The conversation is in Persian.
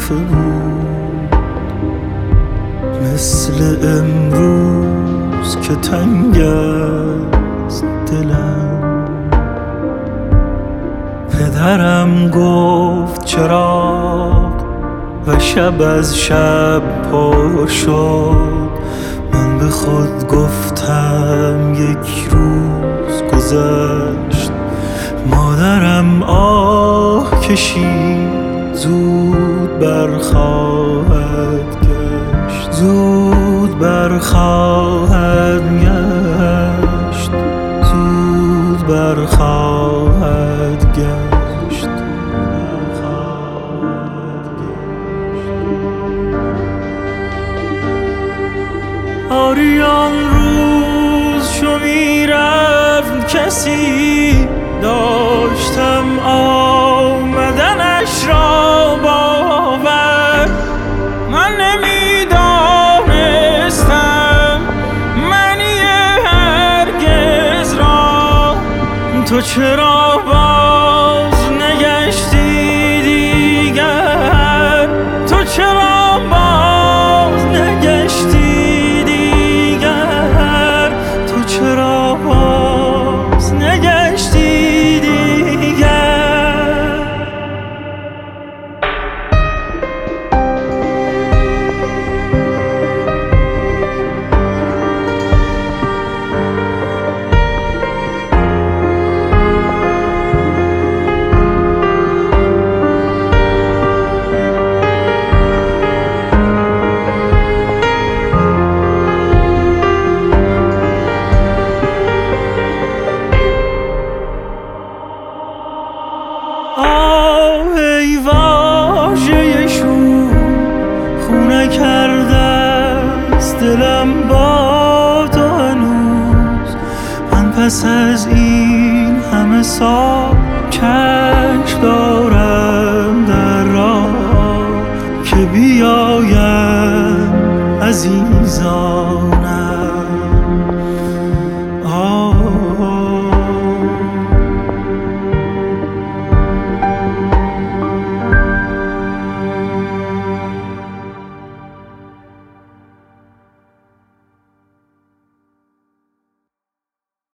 دفعه بود، مثل امروز که تنگ است دلم. پدرم گفت چراغ و شب از شب پر شد. من به خود گفتم یک روز گذشت. مادرم آه کشید، زود برخواهد گشت، زود برخواهد گشت، زود برخواهد گشت. آری آن روز چو میرفت کسی، داشتم آمدنش را باور. من نمیدانستم معنی هرگز را. تو چرا باز نگشتی دیگر؟ تو چرا باز نگشتی دیگر؟ تو چرا باز نگشتی دیگر؟ آه ای واژه شور، خونه کرده است دلم با تو هنوز. من پس از این همه سال چشم دارم در راه که بیایم عزیزانم.